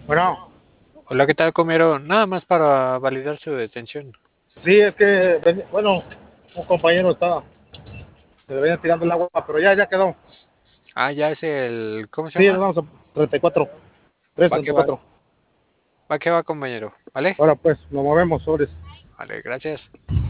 Bueno, Hola, ¿qué tal, comero? Nada más para validar su detención. sí, es que, bueno, un compañero estaba, se le venía tirando el agua, pero ya quedó. Ah, ya es el... ¿Cómo se Sí, llama? nos vamos a 34, Va que va, 334. va que va, compañero. ¿Vale? Ahora pues, nos movemos, sobres. Vale, gracias.